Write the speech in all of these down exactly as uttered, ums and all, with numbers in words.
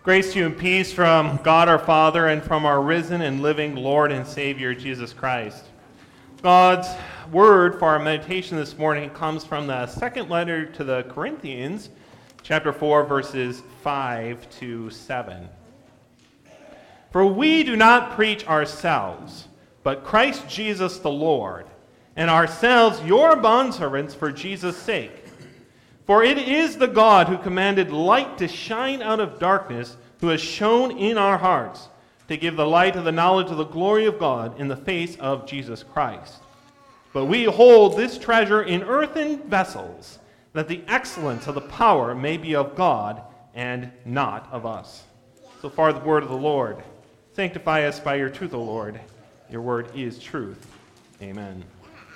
Grace to you and peace from God our Father and from our risen and living Lord and Savior, Jesus Christ. God's word for our meditation this morning comes from the second letter to the Corinthians, chapter four, verses five to seven. For we do not preach ourselves, but Christ Jesus the Lord, and ourselves your bondservants for Jesus' sake. For it is the God who commanded light to shine out of darkness, who has shone in our hearts to give the light of the knowledge of the glory of God in the face of Jesus Christ. But we hold this treasure in earthen vessels, that the excellence of the power may be of God and not of us. So far the word of the Lord. Sanctify us by your truth, O Lord. Your word is truth. Amen.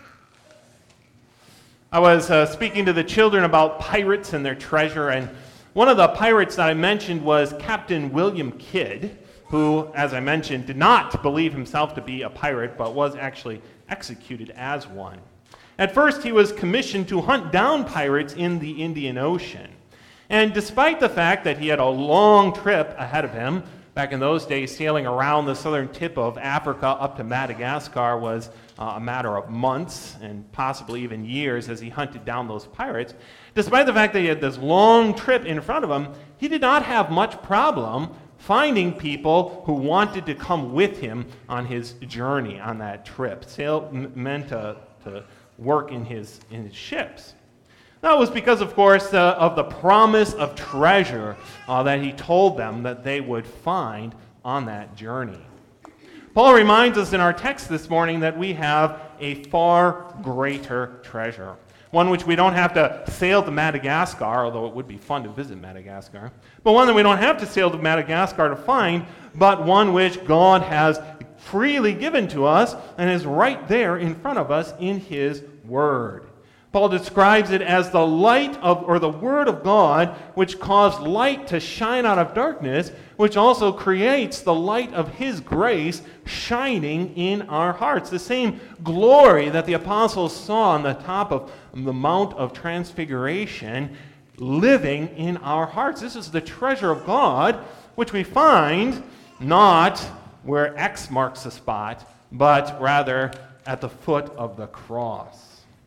I was uh, speaking to the children about pirates and their treasure, and one of the pirates that I mentioned was Captain William Kidd, who, as I mentioned, did not believe himself to be a pirate, but was actually executed as one. At first, he was commissioned to hunt down pirates in the Indian Ocean. And despite the fact that he had a long trip ahead of him, back in those days, sailing around the southern tip of Africa up to Madagascar was uh, a matter of months and possibly even years as he hunted down those pirates. Despite the fact that he had this long trip in front of him, he did not have much problem finding people who wanted to come with him on his journey, on that trip. Sail meant to, to work in his, in his ships. That was because, of course, uh, of the promise of treasure uh, that he told them that they would find on that journey. Paul reminds us in our text this morning that we have a far greater treasure, one which we don't have to sail to Madagascar, although it would be fun to visit Madagascar, but one that we don't have to sail to Madagascar to find, but one which God has freely given to us and is right there in front of us in his word. Paul describes it as the light of, or the word of God, which caused light to shine out of darkness, which also creates the light of his grace shining in our hearts. The same glory that the apostles saw on the top of the Mount of Transfiguration living in our hearts. This is the treasure of God, which we find not where X marks the spot, but rather at the foot of the cross.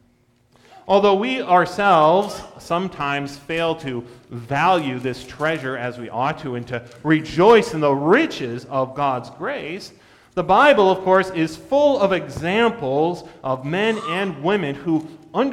Although we ourselves sometimes fail to value this treasure as we ought to and to rejoice in the riches of God's grace, the Bible, of course, is full of examples of men and women who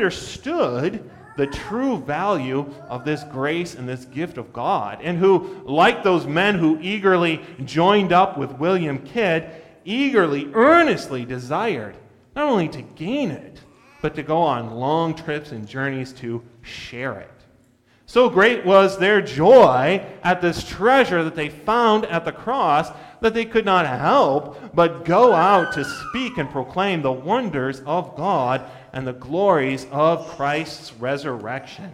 understood the true value of this grace and this gift of God, and who, like those men who eagerly joined up with William Kidd, eagerly, earnestly desired not only to gain it, but to go on long trips and journeys to share it. So great was their joy at this treasure that they found at the cross that they could not help but go out to speak and proclaim the wonders of God and the glories of Christ's resurrection.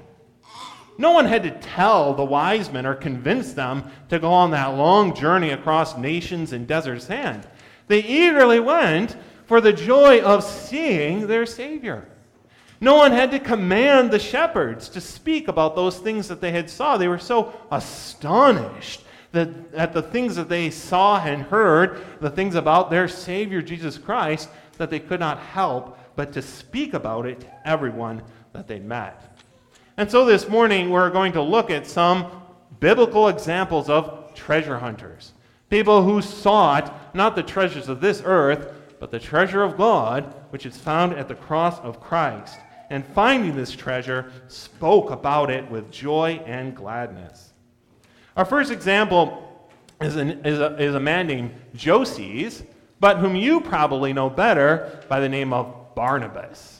No one had to tell the wise men or convince them to go on that long journey across nations and desert sand. They eagerly went for the joy of seeing their Savior. No one had to command the shepherds to speak about those things that they had saw. They were so astonished that at the things that they saw and heard, the things about their Savior Jesus Christ, that they could not help but to speak about it to everyone that they met. And so this morning we're going to look at some biblical examples of treasure hunters, people who sought not the treasures of this earth, but the treasure of God, which is found at the cross of Christ, and finding this treasure, spoke about it with joy and gladness. Our first example is, an, is, a, is a man named Joses, but whom you probably know better by the name of Barnabas.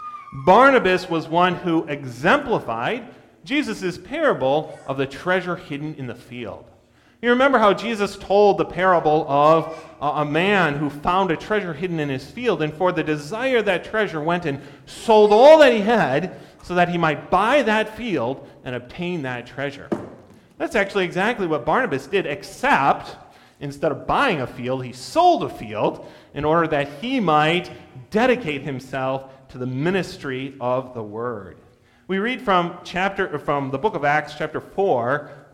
Barnabas was one who exemplified Jesus' parable of the treasure hidden in the field. You remember how Jesus told the parable of a man who found a treasure hidden in his field, and for the desire of that treasure went and sold all that he had so that he might buy that field and obtain that treasure. That's actually exactly what Barnabas did, except instead of buying a field, he sold a field in order that he might dedicate himself to the ministry of the word. We read from chapter from the book of Acts, chapter four,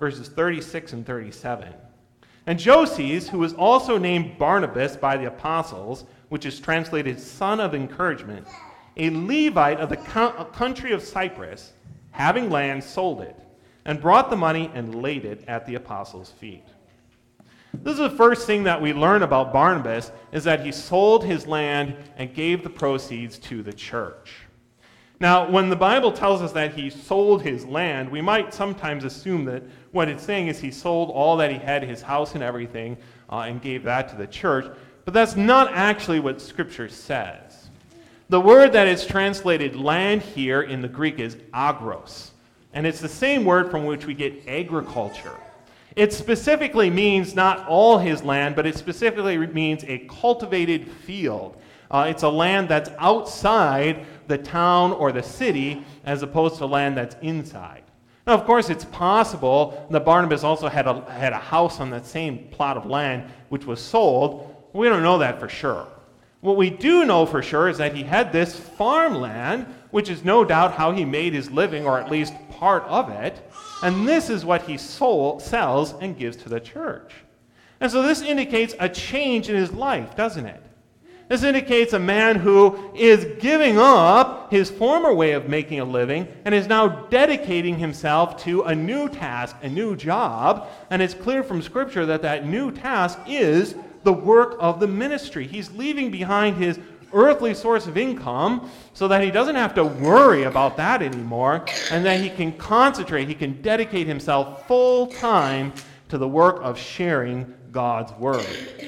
verses thirty-six and thirty-seven. And Joses, who was also named Barnabas by the apostles, which is translated son of encouragement, a Levite of the country of Cyprus, having land, sold it, and brought the money and laid it at the apostles' feet. This is the first thing that we learn about Barnabas, is that he sold his land and gave the proceeds to the church. Now, when the Bible tells us that he sold his land, we might sometimes assume that what it's saying is he sold all that he had, his house and everything, uh, and gave that to the church. But that's not actually what Scripture says. The word that is translated land here in the Greek is agros, and it's the same word from which we get agriculture. It specifically means not all his land, but it specifically means a cultivated field. Uh, it's a land that's outside the town or the city as opposed to land that's inside. Now, of course, it's possible that Barnabas also had a, had a house on that same plot of land which was sold. We don't know that for sure. What we do know for sure is that he had this farmland, which is no doubt how he made his living, or at least part of it, and this is what he sold, sells and gives to the church. And so this indicates a change in his life, doesn't it? This indicates a man who is giving up his former way of making a living and is now dedicating himself to a new task, a new job. And it's clear from Scripture that that new task is the work of the ministry. He's leaving behind his earthly source of income so that he doesn't have to worry about that anymore, and that he can concentrate, he can dedicate himself full time to the work of sharing God's word.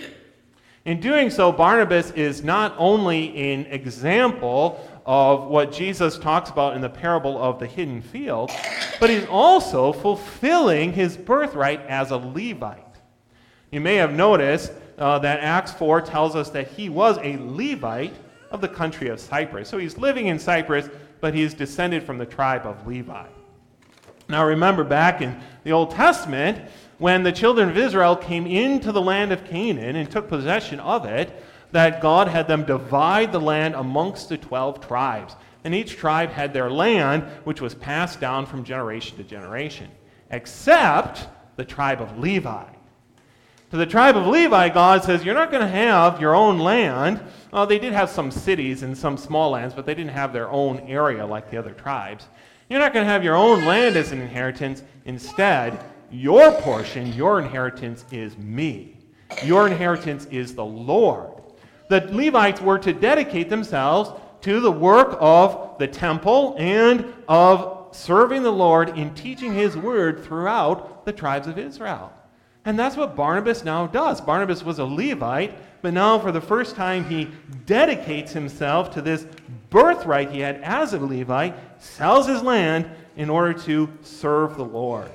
In doing so, Barnabas is not only an example of what Jesus talks about in the parable of the hidden field, but he's also fulfilling his birthright as a Levite. You may have noticed uh, that Acts four tells us that he was a Levite of the country of Cyprus. So he's living in Cyprus, but he's descended from the tribe of Levi. Now remember, back in the Old Testament, when the children of Israel came into the land of Canaan and took possession of it, that God had them divide the land amongst the twelve tribes. And each tribe had their land, which was passed down from generation to generation, except the tribe of Levi. To the tribe of Levi, God says, you're not going to have your own land. Well, they did have some cities and some small lands, but they didn't have their own area like the other tribes. You're not going to have your own land as an inheritance. Instead, your portion, your inheritance is me. Your inheritance is the Lord. The Levites were to dedicate themselves to the work of the temple and of serving the Lord in teaching his word throughout the tribes of Israel. And that's what Barnabas now does. Barnabas was a Levite, but now for the first time he dedicates himself to this birthright he had as a Levite, sells his land in order to serve the Lord.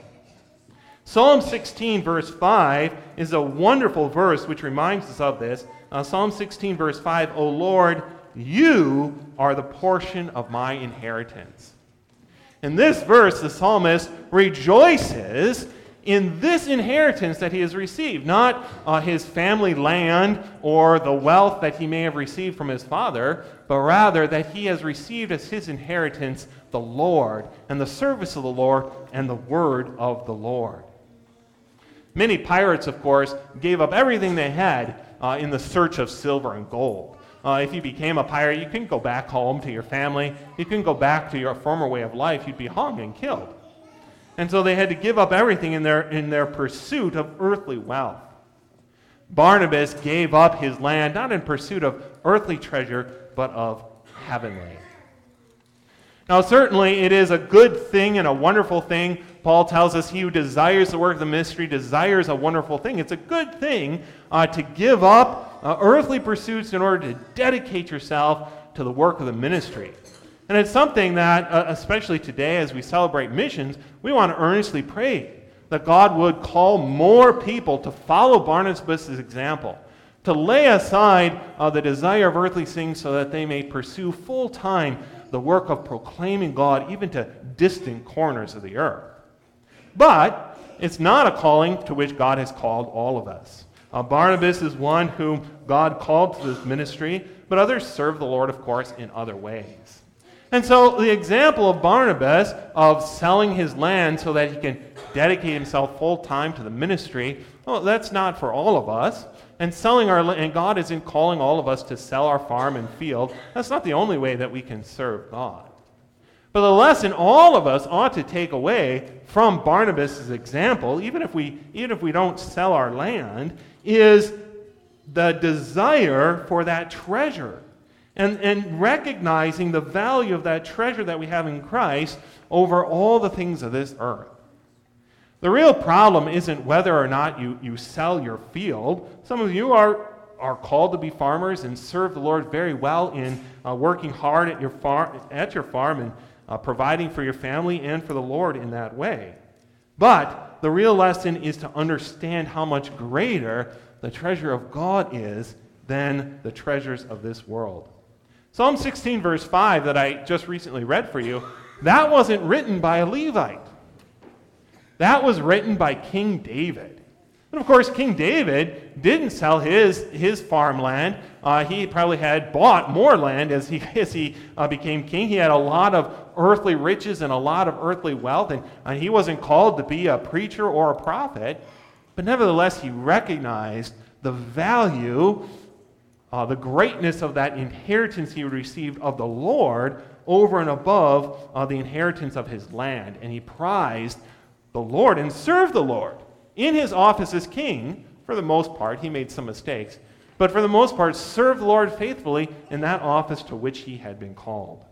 Psalm sixteen, verse five, is a wonderful verse which reminds us of this. Uh, Psalm sixteen, verse five, O Lord, you are the portion of my inheritance. In this verse, the psalmist rejoices in this inheritance that he has received, not uh, his family land or the wealth that he may have received from his father, but rather that he has received as his inheritance the Lord and the service of the Lord and the word of the Lord. Many pirates, of course, gave up everything they had uh, in the search of silver and gold. Uh, if you became a pirate, you couldn't go back home to your family. You couldn't go back to your former way of life. You'd be hung and killed. And so they had to give up everything in their, in their pursuit of earthly wealth. Barnabas gave up his land, not in pursuit of earthly treasure, but of heavenly. Now, certainly it is a good thing and a wonderful thing. Paul tells us he who desires the work of the ministry desires a wonderful thing. It's a good thing uh, to give up uh, earthly pursuits in order to dedicate yourself to the work of the ministry. And it's something that, uh, especially today as we celebrate missions, we want to earnestly pray that God would call more people to follow Barnabas' example, to lay aside uh, the desire of earthly things so that they may pursue full-time the work of proclaiming God even to distant corners of the earth. But it's not a calling to which God has called all of us. Uh, Barnabas is one whom God called to this ministry, but others serve the Lord, of course, in other ways. And so the example of Barnabas of selling his land so that he can dedicate himself full time to the ministry. Well, that's not for all of us. And selling our and God isn't calling all of us to sell our farm and field. That's not the only way that we can serve God. But the lesson all of us ought to take away from Barnabas' example, even if we even if we don't sell our land, is the desire for that treasure. And, and recognizing the value of that treasure that we have in Christ over all the things of this earth. The real problem isn't whether or not you, you sell your field. Some of you are, are called to be farmers and serve the Lord very well in uh, working hard at your, far, at your farm and uh, providing for your family and for the Lord in that way. But the real lesson is to understand how much greater the treasure of God is than the treasures of this world. Psalm sixteen, verse five, that I just recently read for you, that wasn't written by a Levite. That was written by King David. And of course, King David didn't sell his, his farmland. Uh, he probably had bought more land as he, as he uh, became king. He had a lot of earthly riches and a lot of earthly wealth, and, and he wasn't called to be a preacher or a prophet. But nevertheless, he recognized the value Uh, the greatness of that inheritance he received of the Lord over and above uh, the inheritance of his land. And he prized the Lord and served the Lord. In his office as king, for the most part, he made some mistakes, but for the most part, served the Lord faithfully in that office to which he had been called.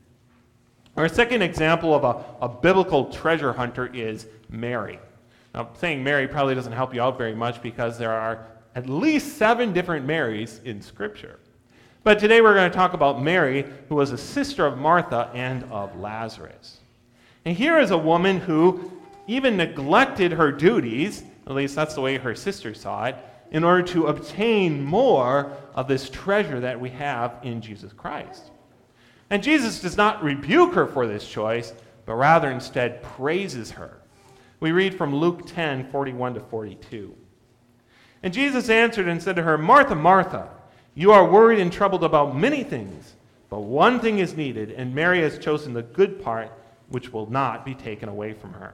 Our second example of a, a biblical treasure hunter is Mary. Now, saying Mary probably doesn't help you out very much because there are at least seven different Marys in Scripture. But today we're going to talk about Mary, who was a sister of Martha and of Lazarus. And here is a woman who even neglected her duties, at least that's the way her sister saw it, in order to obtain more of this treasure that we have in Jesus Christ. And Jesus does not rebuke her for this choice, but rather instead praises her. We read from Luke ten, forty-one to forty-two. And Jesus answered and said to her, Martha, Martha, you are worried and troubled about many things, but one thing is needed, and Mary has chosen the good part, which will not be taken away from her.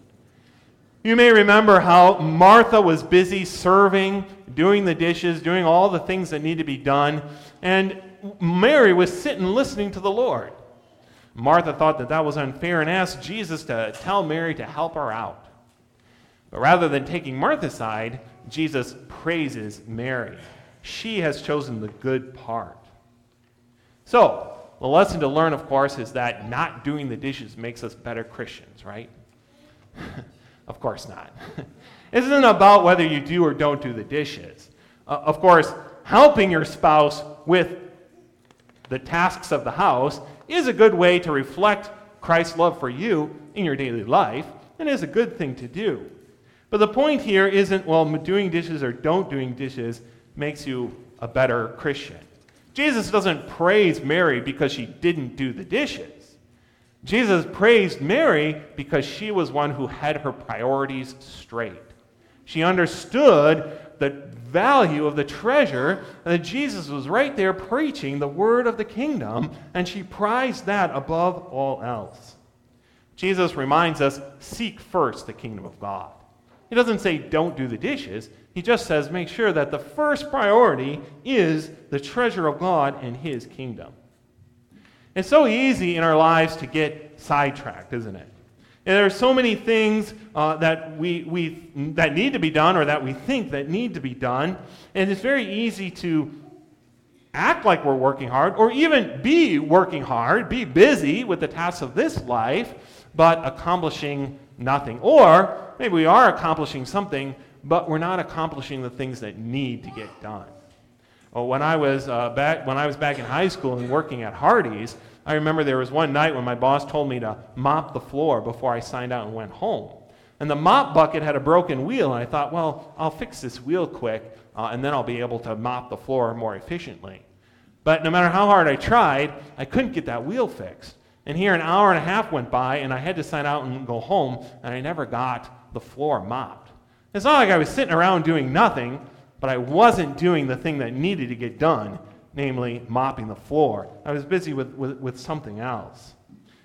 You may remember how Martha was busy serving, doing the dishes, doing all the things that need to be done, and Mary was sitting listening to the Lord. Martha thought that that was unfair and asked Jesus to tell Mary to help her out. But rather than taking Martha's side, Jesus praises Mary. She has chosen the good part. So, the lesson to learn, of course, is that not doing the dishes makes us better Christians, right? Of course not. It isn't about whether you do or don't do the dishes. Uh, of course, helping your spouse with the tasks of the house is a good way to reflect Christ's love for you in your daily life, and is a good thing to do. But the point here isn't, well, doing dishes or don't doing dishes makes you a better Christian. Jesus doesn't praise Mary because she didn't do the dishes. Jesus praised Mary because she was one who had her priorities straight. She understood the value of the treasure, and that Jesus was right there preaching the word of the kingdom, and she prized that above all else. Jesus reminds us, seek first the kingdom of God. He doesn't say don't do the dishes. He just says make sure that the first priority is the treasure of God and his kingdom. It's so easy in our lives to get sidetracked, isn't it? And there are so many things uh, that we, we that need to be done or that we think that need to be done. And it's very easy to act like we're working hard or even be working hard, be busy with the tasks of this life, but accomplishing nothing. Or maybe we are accomplishing something, but we're not accomplishing the things that need to get done. Well, when I was uh, back when I was back in high school and working at Hardee's, I remember there was one night when my boss told me to mop the floor before I signed out and went home. And the mop bucket had a broken wheel, and I thought, well, I'll fix this wheel quick, uh, and then I'll be able to mop the floor more efficiently. But no matter how hard I tried, I couldn't get that wheel fixed. And here an hour and a half went by, and I had to sign out and go home, and I never got the floor mopped. It's not like I was sitting around doing nothing, but I wasn't doing the thing that needed to get done, namely mopping the floor. I was busy with, with, with something else.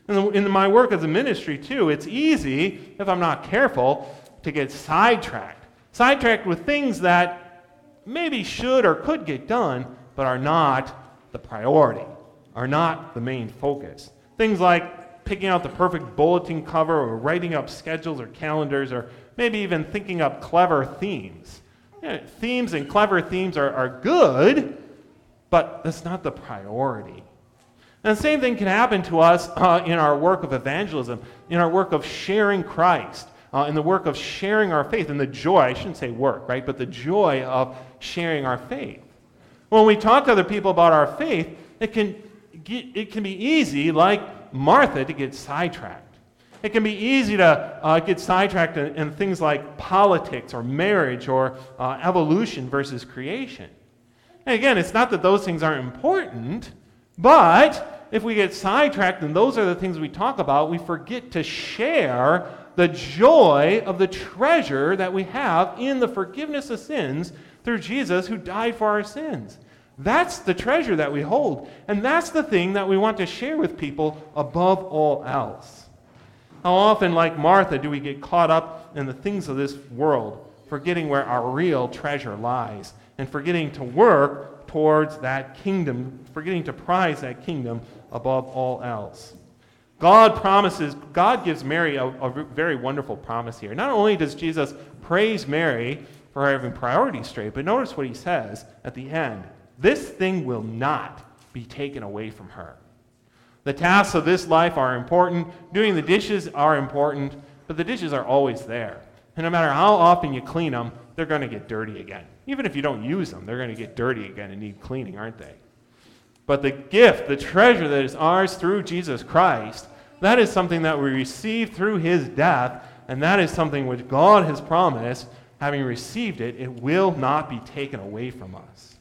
And in my work as a ministry, too, it's easy, if I'm not careful, to get sidetracked. Sidetracked with things that maybe should or could get done, but are not the priority, are not the main focus. Things like picking out the perfect bulletin cover or writing up schedules or calendars or maybe even thinking up clever themes. You know, themes and clever themes are, are good, but that's not the priority. And the same thing can happen to us uh, in our work of evangelism, in our work of sharing Christ, uh, in the work of sharing our faith, in the joy, I shouldn't say work, right, but the joy of sharing our faith. When we talk to other people about our faith, it can, get, it can be easy, like Martha, to get sidetracked. It can be easy to uh, get sidetracked in, in things like politics or marriage or uh, evolution versus creation. And again, it's not that those things aren't important, but if we get sidetracked and those are the things we talk about, we forget to share the joy of the treasure that we have in the forgiveness of sins through Jesus who died for our sins. That's the treasure that we hold, and that's the thing that we want to share with people above all else. How often, like Martha, do we get caught up in the things of this world, forgetting where our real treasure lies, and forgetting to work towards that kingdom, forgetting to prize that kingdom above all else. God promises, God gives Mary a, a very wonderful promise here. Not only does Jesus praise Mary for having priorities straight, but notice what he says at the end. This thing will not be taken away from her. The tasks of this life are important. Doing the dishes are important, but the dishes are always there. And no matter how often you clean them, they're going to get dirty again. Even if you don't use them, they're going to get dirty again and need cleaning, aren't they? But the gift, the treasure that is ours through Jesus Christ, that is something that we receive through his death, and that is something which God has promised, having received it, it will not be taken away from us.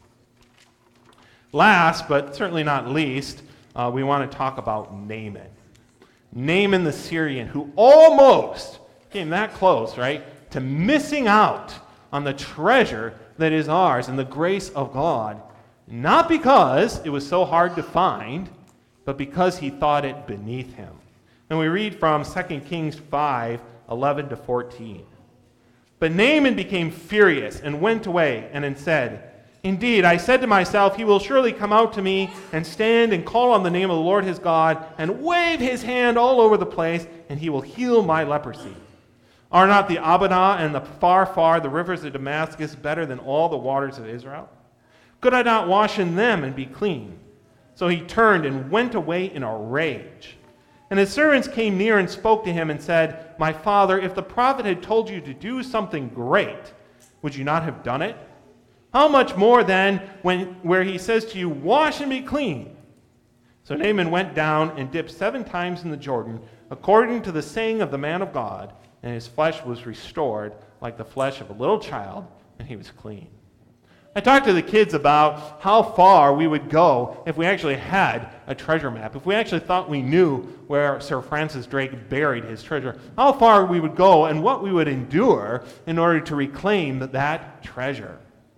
Last, but certainly not least, uh, we want to talk about Naaman. Naaman the Syrian, who almost came that close, right, to missing out on the treasure that is ours and the grace of God, not because it was so hard to find, but because he thought it beneath him. And we read from Second Kings five, eleven to fourteen. But Naaman became furious and went away and said, Indeed, I said to myself, he will surely come out to me and stand and call on the name of the Lord his God and wave his hand all over the place, and he will heal my leprosy. Are not the Abana and the Pharpar, the rivers of Damascus, better than all the waters of Israel? Could I not wash in them and be clean? So he turned and went away in a rage. And his servants came near and spoke to him and said, My father, if the prophet had told you to do something great, would you not have done it? How much more then when where he says to you, Wash and be clean? So Naaman went down and dipped seven times in the Jordan, according to the saying of the man of God, and his flesh was restored like the flesh of a little child, and he was clean. I talked to the kids about how far we would go if we actually had a treasure map, if we actually thought we knew where Sir Francis Drake buried his treasure, how far we would go and what we would endure in order to reclaim that treasure.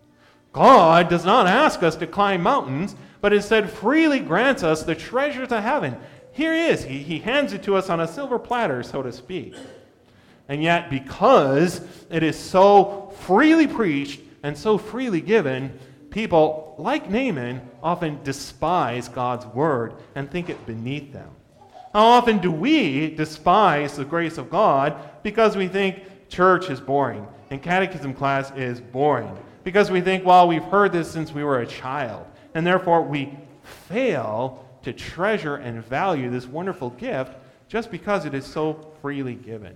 God does not ask us to climb mountains, but instead freely grants us the treasures of heaven. Here he is. He, he hands it to us on a silver platter, so to speak. And yet, because it is so freely preached and so freely given, people, like Naaman, often despise God's word and think it beneath them. How often do we despise the grace of God because we think church is boring and catechism class is boring? Because we think, well, we've heard this since we were a child, and therefore we fail to treasure and value this wonderful gift just because it is so freely given.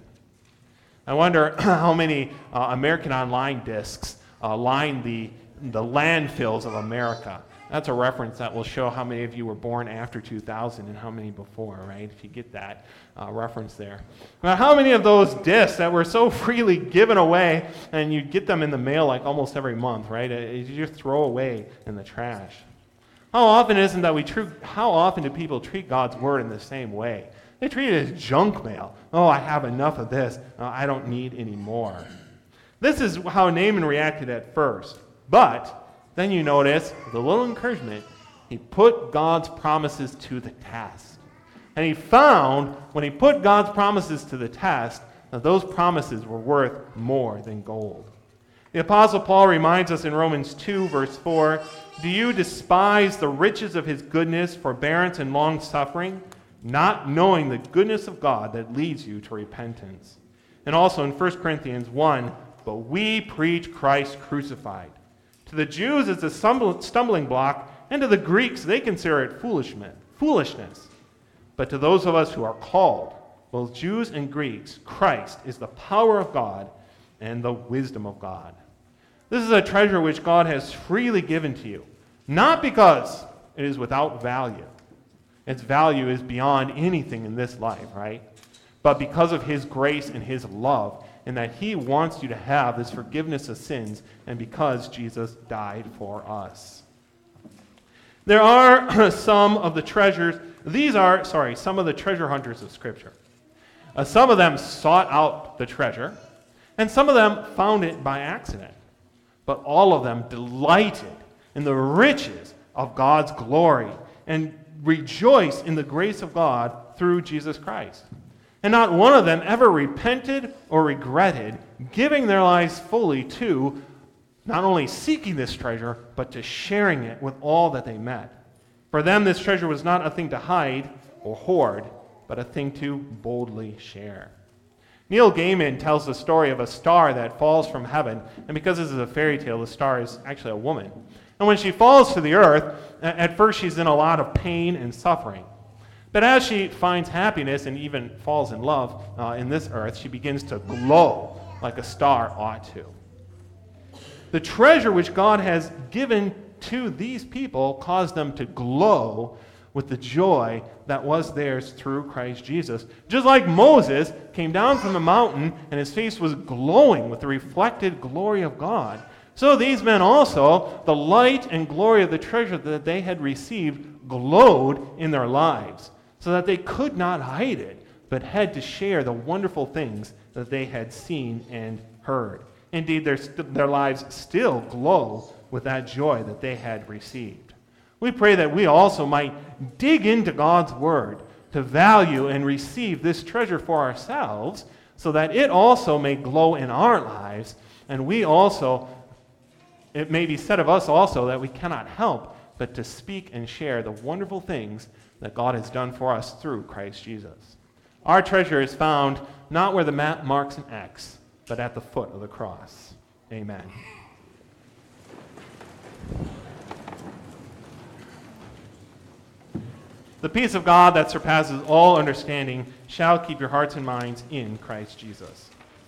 I wonder how many uh, American Online discs uh, line the, the landfills of America. That's a reference that will show how many of you were born after two thousand and how many before, right? If you get that uh, reference there. Now, how many of those discs that were so freely given away, and you get them in the mail like almost every month, right? You just throw away in the trash. How often isn't that we treat, how often do people treat God's word in the same way? They treat it as junk mail. Oh, I have enough of this. Oh, I don't need any more. This is how Naaman reacted at first. But then you notice, with a little encouragement, he put God's promises to the test. And he found, when he put God's promises to the test, that those promises were worth more than gold. The Apostle Paul reminds us in Romans two, verse four, "Do you despise the riches of his goodness, forbearance, and long-suffering, not knowing the goodness of God that leads you to repentance?" And also in First Corinthians one, "But we preach Christ crucified. To the Jews it's a stumbling block, and to the Greeks they consider it foolishness. But to those of us who are called, both Jews and Greeks, Christ is the power of God and the wisdom of God." This is a treasure which God has freely given to you, not because it is without value. Its value is beyond anything in this life, right? But because of his grace and his love, and that he wants you to have this forgiveness of sins, and because Jesus died for us. There are some of the treasures, these are, sorry, some of the treasure hunters of Scripture. Uh, some of them sought out the treasure, and some of them found it by accident. But all of them delighted in the riches of God's glory and rejoiced in the grace of God through Jesus Christ. And not one of them ever repented or regretted giving their lives fully to not only seeking this treasure, but to sharing it with all that they met. For them, this treasure was not a thing to hide or hoard, but a thing to boldly share. Neil Gaiman tells the story of a star that falls from heaven, and because this is a fairy tale, the star is actually a woman. And when she falls to the earth, at first she's in a lot of pain and suffering. But as she finds happiness and even falls in love uh, in this earth, she begins to glow like a star ought to. The treasure which God has given to these people caused them to glow with the joy that was theirs through Christ Jesus. Just like Moses came down from the mountain and his face was glowing with the reflected glory of God, so these men also, the light and glory of the treasure that they had received, glowed in their lives, so that they could not hide it, but had to share the wonderful things that they had seen and heard. Indeed, their, st- their lives still glow with that joy that they had received. We pray that we also might dig into God's Word to value and receive this treasure for ourselves, so that it also may glow in our lives, and we also, it may be said of us also that we cannot help but to speak and share the wonderful things that God has done for us through Christ Jesus. Our treasure is found not where the map marks an X, but at the foot of the cross. Amen. The peace of God that surpasses all understanding shall keep your hearts and minds in Christ Jesus.